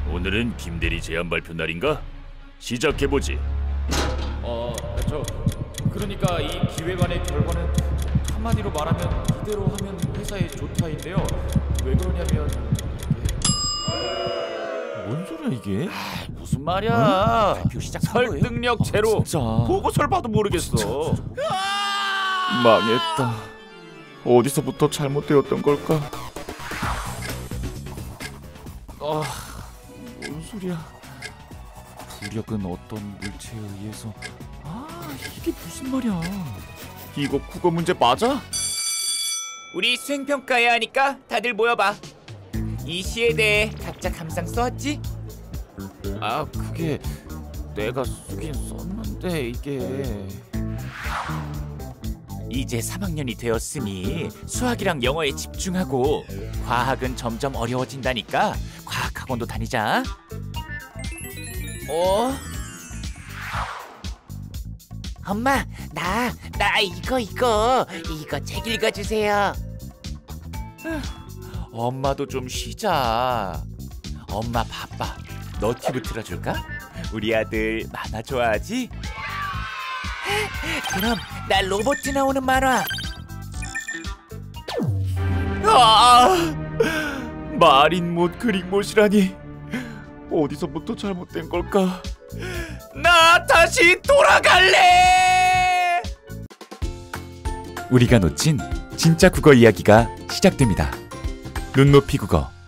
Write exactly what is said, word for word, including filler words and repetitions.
오늘은 김대리 제안 발표 날인가? 시작해보지. 어, 저 그러니까 이 기획안의 결과는 한마디로 말하면 이대로 하면 회사에 좋다인데요. 왜 그러냐면 뭔 소리야 이게? 아, 무슨 말이야? 발표 시작 설득력 제로. 아, 진짜. 보고서를 봐도 모르겠어. 망했다. 어디서부터 잘못되었던 걸까? 아, 뭔 소리야? 부력은 어떤 물체에 의해서. 아, 이게 무슨 말이야? 이거 국어 문제 맞아? 우리 수행평가해야 하니까 다들 모여봐. 이 시에 대해 각자 감상 써왔지? 아, 그게 내가 쓰긴 썼는데 이게. 이제 삼 학년이 되었으니 수학이랑 영어에 집중하고 과학은 점점 어려워진다니까 과학학원도 다니자. 어? 엄마, 나, 나 이거 이거 이거 책 읽어주세요. 엄마도 좀 쉬자. 엄마 바빠. 너튜브 틀어줄까? 우리 아들 만화 좋아하지? 그럼 나 로봇 나오는 만화. 아, 말인 못 그린 못이라니. 어디서부터 잘못된 걸까? 나 다시 돌아갈래. 우리가 놓친 진짜 국어 이야기가 시작됩니다. 눈높이 국어.